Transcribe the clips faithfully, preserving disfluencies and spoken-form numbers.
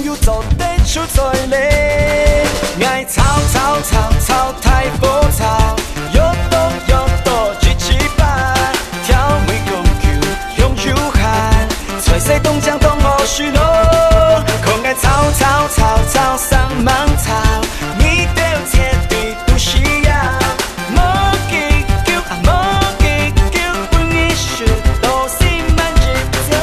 又做得出彩嘞。爱吵吵吵吵太浮躁，又多又多一七八，跳美公球向右喊，吹西东江东我许诺，可爱吵吵吵吵上芒草，你都绝对都需要。莫给求啊莫给求，不你是都是慢节奏。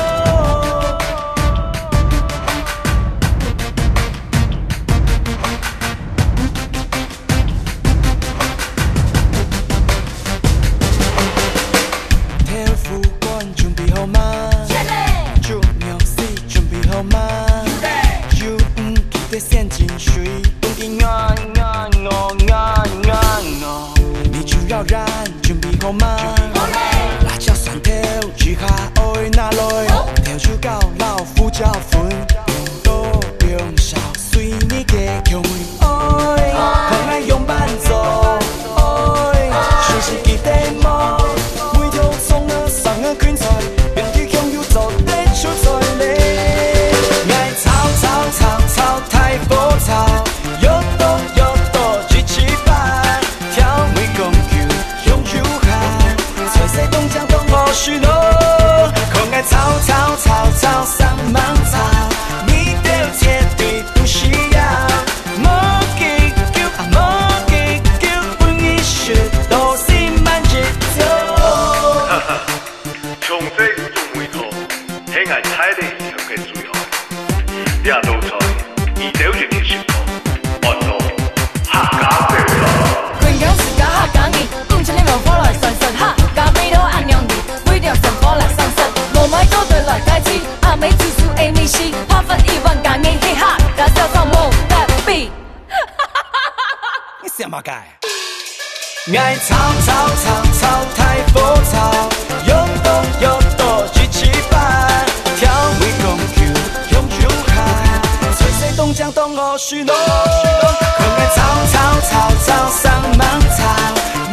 天赋馆准备好吗？主music准备好吗？就唔记得先进水，东京啊啊我啊啊我，你就要燃准备好吗？辣椒蒜头煮下愛拿來，條豬高老虎椒粉，多用少隨你嘅口味。愛可愛用伴奏，愛熟悉嘅 demo， 每條葱啊上啊卷菜，便於向右走得出彩嘞。愛吵吵吵吵太浮躁，又多又多一七八，跳美公球向右喊，吹西東江東我許諾，可愛吵吵吵吵上芒草，你都絕對不需要。莫給求啊莫給求，不你是都是慢節奏。 從這種回頭，輕係踩你向嘅最後，一道菜，二條住條雪糕，按到客家地道。 quyền cảm sự cả hát cả nghìn cung cho nên lòng phố lại sần sần ha cả mấy đó ăn nhong đi quy điều sần phố lại sần sần một mấy câu đời lại cai chi à mấy chú chú a mi xi hoa phân y văn cả nghìn hey ha đã sao sao mô that beat 你想嘛改？愛吵吵吵吵太浮躁，又多又多一七八，跳美公球向右喊，吹西東江東我許諾，可愛吵吵吵吵上芒草。